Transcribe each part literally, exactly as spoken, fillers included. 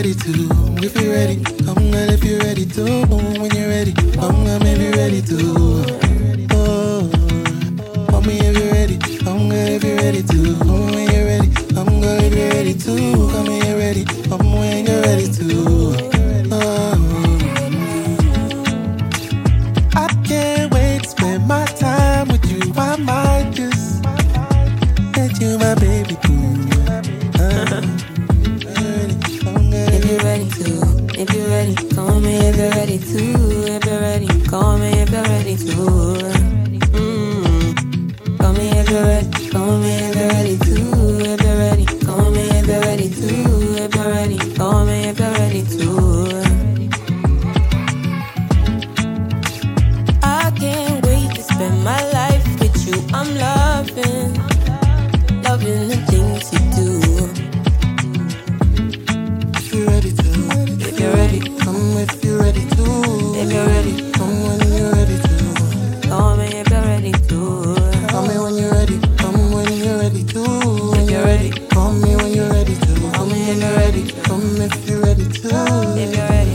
ready to. If you're ready, come girl, if you're ready to. When you're ready, come girl, maybe ready to. Oh, call me if you're ready, come girl, if you're ready to. When you're ready, come girl, if you're ready to. Come when you're ready, come when you're ready to. Oh, I can't wait to spend my time with you. I might just let you my baby boo. Uh, If you're ready to, if you're ready, call me if you're ready to. If you're ready, call me if you're ready to. Mm. Call me if you're ready, call me if you're ready to. If you're ready, call me if you're ready to. If you're ready, call me if you're ready to. I can't wait to spend my life with you. I'm loving, loving the things you do. if you're ready to. If you're ready, Come if you're ready to. if you're ready, Come when you're ready to. call me if you're ready to. Call me when you're ready. Come when you're ready to. If you're ready, Call me when you're ready to. call me if you're ready. Come if you're ready to. If you're ready,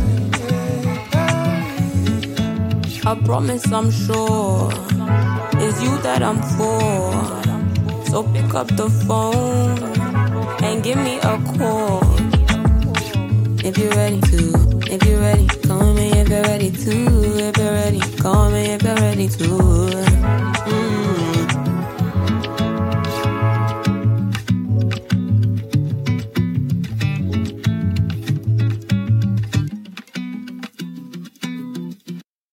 I promise I'm sure it's you that I'm for. So pick up the phone and give me a call. If you're ready to, if you're ready, call me if you're ready to. If you're ready, call me if you're ready to.